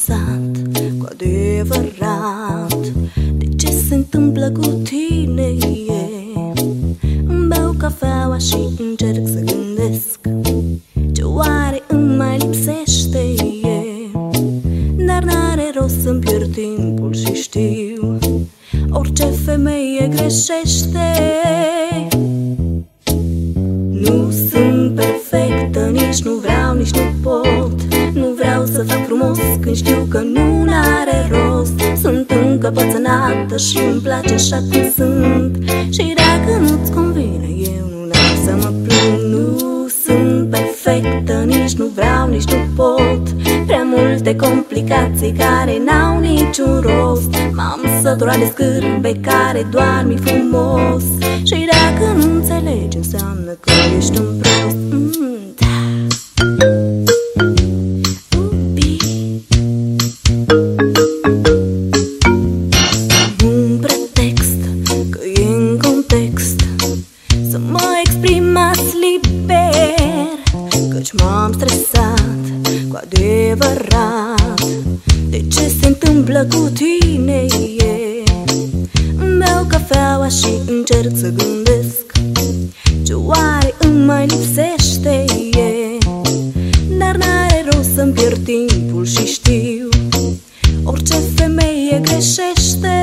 stresat cu adevărat de ce se întâmplă cu tine. Îmi beau cafeaua și încerc să gândesc ce oare îmi mai lipsește. Dar n-are rost să-mi pierd timpul și știu orice femeie greșește. Nu sunt perfectă, nici nu vreau, nici nu pot. Nu vreau să fac frumos când știu că nu n-are rost. Sunt încăpățânată și îmi place așa cum sunt. Și dacă nu-ți convine, eu nu n-am să mă plâng. Nu sunt perfectă, nici nu vreau, nici nu pot. Prea multe complicații care n-au niciun rost. M-am săturat de scârbe care doar mi-i frumos. Și dacă nu înțelegi, înseamnă că ești un prost. Un pretext că e în context să mă exprim mai liber, căci m-am stresat cu adevărat de ce se întâmplă cu tine. Îmi beau cafeaua și încerc să gândesc ce oare îmi mai lipsește. Dar n-are rost să-mi pierd timpul și știu orice femeie greșește.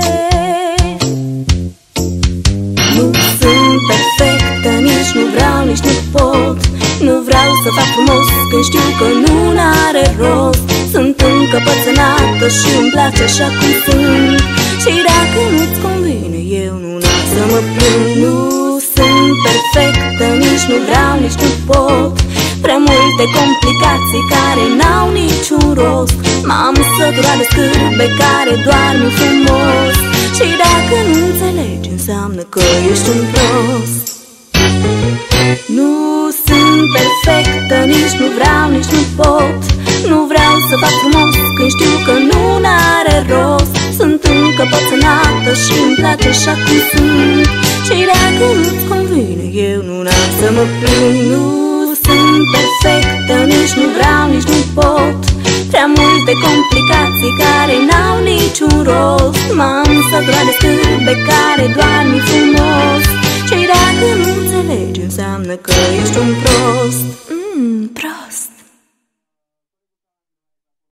Nu sunt perfectă, nici nu vreau, nici nu pot. Nu vreau să fac frumos când știu că nu n-are rost. Sunt încăpățânată și îmi place așa cum sunt. Și dacă nu-ți convine, eu nu n-am să mă plâng. Nu sunt perfectă, nici nu vreau, nici nu pot. Prea multe complicații care n-au niciun rost. M-am săturat de scârbe care doar mi-i frumos. Și dacă nu înțelegi, înseamnă că ești un prost. Nu sunt perfectă, nici nu vreau, nici nu pot. Nu vreau să fac frumos când știu că nu n-are rost. Sunt încăpățânată și îmi place așa cum sunt. Și dacă nu-ți convine, eu nu n-am să mă plâng. Nu sunt perfectă, nici nu vreau, nici nu pot. Prea multe complicații care n-au niciun rost. M-am săturat de scârbe care doar mi-i frumos. Și dacă nu înțelegi, înseamnă că ești un prost. Prost.